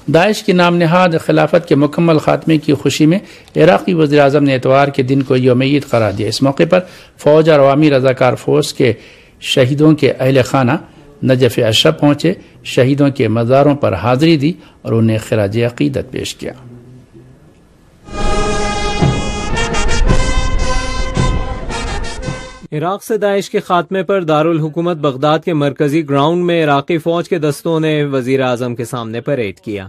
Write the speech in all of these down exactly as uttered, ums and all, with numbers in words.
داعش کی نام نہاد خلافت کے مکمل خاتمے کی خوشی میں عراقی وزیر اعظم نے اتوار کے دن کو یوم عید قرار دیا۔ اس موقع پر فوج اور عوامی رضاکار فورس کے شہیدوں کے اہل خانہ نجف اشرف پہنچے، شہیدوں کے مزاروں پر حاضری دی اور انہیں خراج عقیدت پیش کیا۔ عراق سے داعش کے خاتمے پر دارالحکومت بغداد کے مرکزی گراؤنڈ میں عراقی فوج کے دستوں نے وزیر اعظم کے سامنے پریڈ کیا۔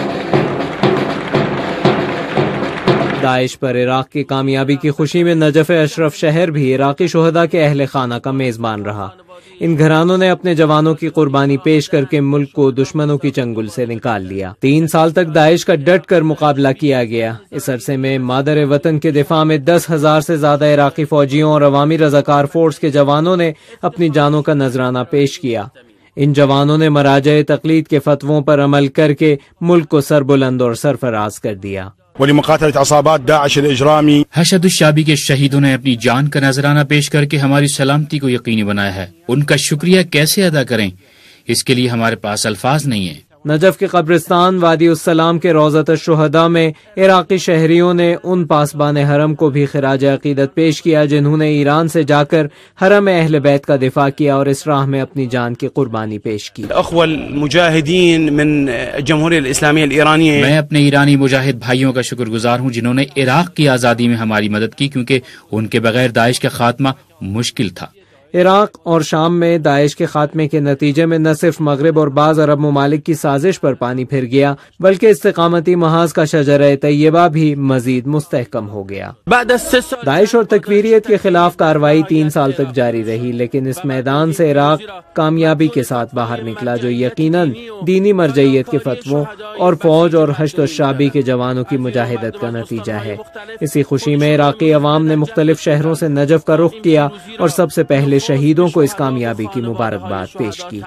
داعش پر عراق کی کامیابی کی خوشی میں نجف اشرف شہر بھی عراقی شہداء کے اہل خانہ کا میزبان رہا۔ ان گھرانوں نے اپنے جوانوں کی قربانی پیش کر کے ملک کو دشمنوں کی چنگل سے نکال لیا۔ تین سال تک داعش کا ڈٹ کر مقابلہ کیا گیا۔ اس عرصے میں مادر وطن کے دفاع میں دس ہزار سے زیادہ عراقی فوجیوں اور عوامی رضاکار فورس کے جوانوں نے اپنی جانوں کا نذرانہ پیش کیا۔ ان جوانوں نے مراجع تقلید کے فتووں پر عمل کر کے ملک کو سربلند اور سرفراز کر دیا۔ ولمقاتلة عصابات داعش الإجرامي حشد الشعبی کے شہیدوں نے اپنی جان کا نذرانہ پیش کر کے ہماری سلامتی کو یقینی بنایا ہے۔ ان کا شکریہ کیسے ادا کریں، اس کے لیے ہمارے پاس الفاظ نہیں ہیں۔ نجف کے قبرستان وادی السلام کے روضۃ الشہداء میں عراقی شہریوں نے ان پاسبان حرم کو بھی خراج عقیدت پیش کیا جنہوں نے ایران سے جا کر حرم اہل بیت کا دفاع کیا اور اس راہ میں اپنی جان کی قربانی پیش کی۔ اخوة المجاہدین من جمہوریہ الاسلامیہ الایرانیہ، میں اپنے ایرانی مجاہد بھائیوں کا شکر گزار ہوں جنہوں نے عراق کی آزادی میں ہماری مدد کی، کیونکہ ان کے بغیر داعش کا خاتمہ مشکل تھا۔ عراق اور شام میں داعش کے خاتمے کے نتیجے میں نہ صرف مغرب اور بعض عرب ممالک کی سازش پر پانی پھر گیا بلکہ استقامتی محاذ کا شجرہ طیبہ بھی مزید مستحکم ہو گیا۔ داعش اور تکفیریت کے خلاف کارروائی تین سال تک جاری رہی، لیکن اس میدان سے عراق کامیابی کے ساتھ باہر نکلا، جو یقیناً دینی مرجعیت کے فتووں اور فوج اور حشد الشعبی کے جوانوں کی مجاہدت کا نتیجہ ہے۔ اسی خوشی میں عراقی عوام نے مختلف شہروں سے نجف کا رخ کیا اور سب سے پہلے شہیدوں کو اس کامیابی کی مبارکباد پیش کی۔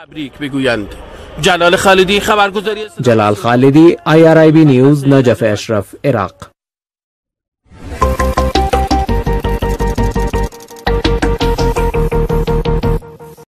جلال خالدی خبرگزاری Jalal Khalidi, I R I B news, Najaf Ashraf, Iraq.